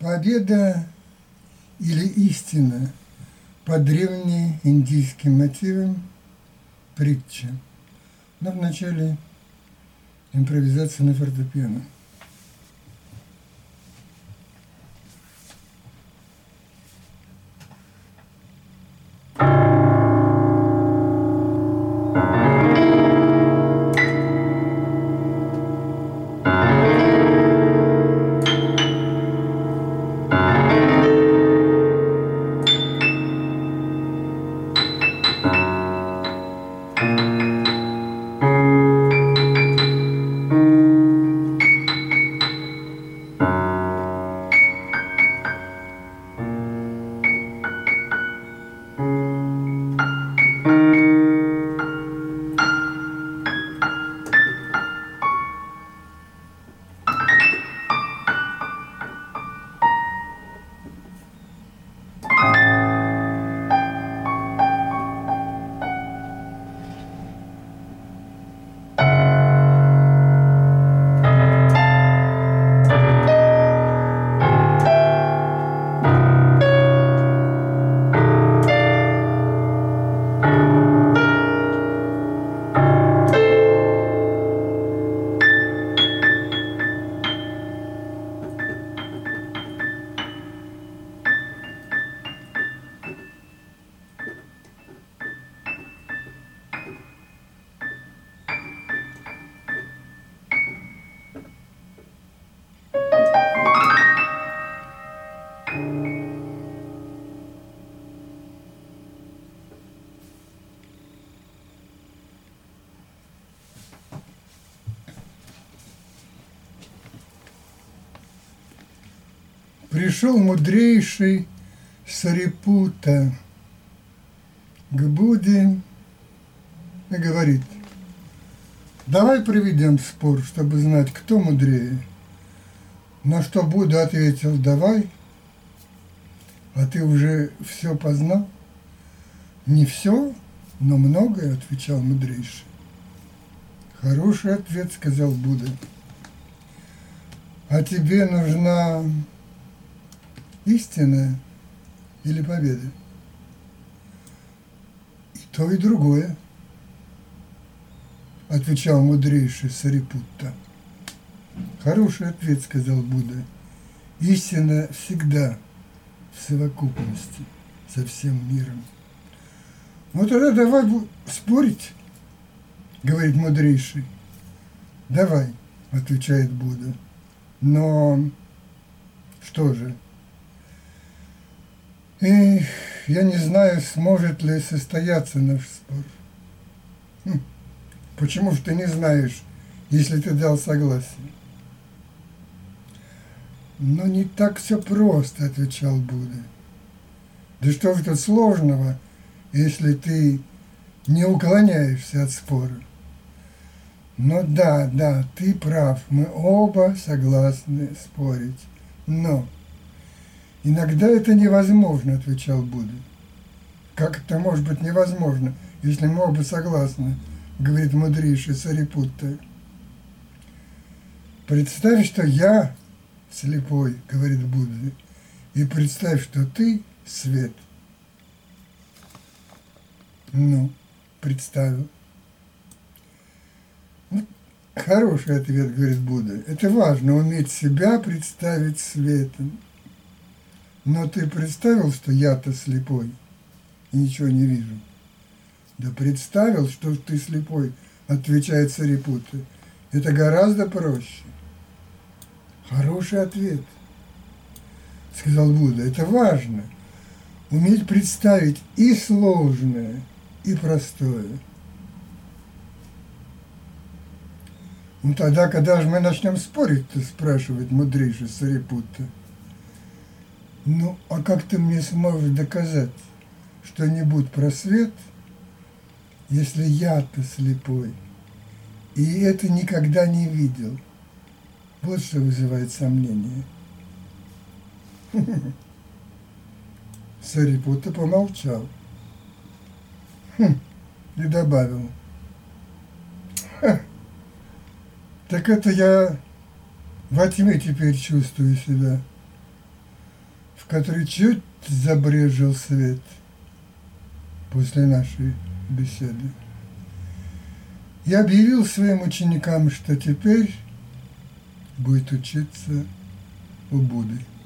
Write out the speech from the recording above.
Победа или истина по древнеиндийским мотивам притча. Но вначале импровизация на фортепиано. Пришел мудрейший Сарипута к Будде и говорит: давай проведем спор, чтобы знать, кто мудрее. На что Будда ответил: давай, а ты уже все познал? Не все, но многое, отвечал мудрейший. Хороший ответ, сказал Будда. А тебе нужна истина или победа? И то, и другое, отвечал мудрейший Сарипутта. Хороший ответ, сказал Будда. Истина всегда в совокупности со всем миром. Ну тогда давай спорить, говорит мудрейший. Давай, отвечает Будда. Но что же? Эх, я не знаю, сможет ли состояться наш спор. Почему же ты не знаешь, если ты дал согласие? Но не так все просто, отвечал Будда. Да что же тут сложного, если ты не уклоняешься от спора? Но да, ты прав, мы оба согласны спорить. Но иногда это невозможно, отвечал Будда. Как это может быть невозможно, если мы оба согласны, говорит мудрейший Сарипутта. Представь, что я слепой, говорит Будда, и представь, что ты свет. Ну, представил. Хороший ответ, говорит Будда. Это важно, уметь себя представить светом. Но ты представил, что я-то слепой и ничего не вижу? Да представил, что ты слепой, отвечает Сарипутта. Это гораздо проще. Хороший ответ, сказал Будда. Это важно. Уметь представить и сложное, и простое. Ну тогда, когда же мы начнем спорить-то, спрашивает мудрейший Сарипутта. Ну, а как ты мне сможешь доказать что-нибудь про свет, если я-то слепой, и это никогда не видел? Вот что вызывает сомнение. Сарипутта помолчал и добавил: так это я во тьме теперь чувствую себя. в которой чуть забрезжил свет после нашей беседы, и объявил своим ученикам, что теперь будет учиться у Будды.